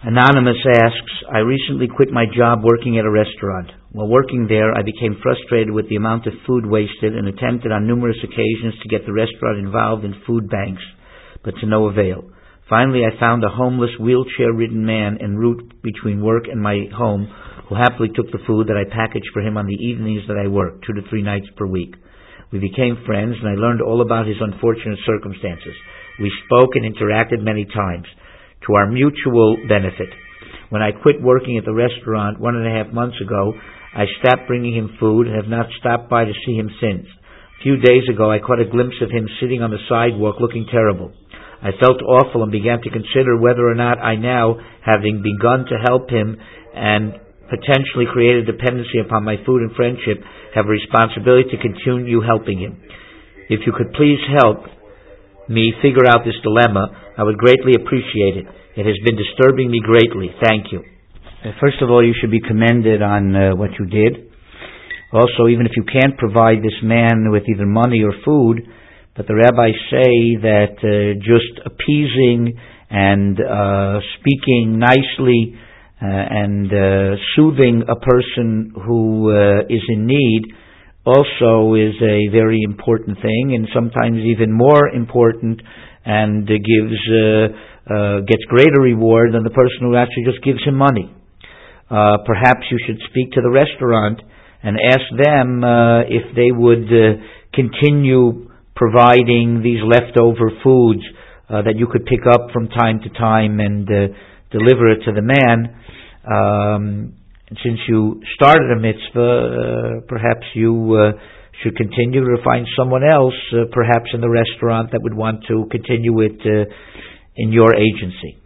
Anonymous asks, I recently quit my job working at a restaurant. While working there, I became frustrated with the amount of food wasted and attempted on numerous occasions to get the restaurant involved in food banks, but to no avail. Finally, I found a homeless, wheelchair-ridden man en route between work and my home who happily took the food that I packaged for him on the evenings that I worked, 2 to 3 nights per week. We became friends, and I learned all about his unfortunate circumstances. We spoke and interacted many times, to our mutual benefit. When I quit working at the restaurant 1.5 months ago, I stopped bringing him food and have not stopped by to see him since. A few days ago, I caught a glimpse of him sitting on the sidewalk looking terrible. I felt awful and began to consider whether or not I now, having begun to help him and potentially create a dependency upon my food and friendship, have a responsibility to continue helping him. If you could please help me figure out this dilemma, I would greatly appreciate it. It has been disturbing me greatly. Thank you. First of all, you should be commended on what you did. Also, even if you can't provide this man with either money or food, but the rabbis say that just appeasing and speaking nicely and soothing a person who is in need also is a very important thing, and sometimes even more important, and gets greater reward than the person who actually just gives him money. Perhaps you should speak to the restaurant and ask them if they would continue providing these leftover foods that you could pick up from time to time and deliver it to the man. Since you started a mitzvah, perhaps you should continue to find someone else, perhaps in the restaurant, that would want to continue it in your agency.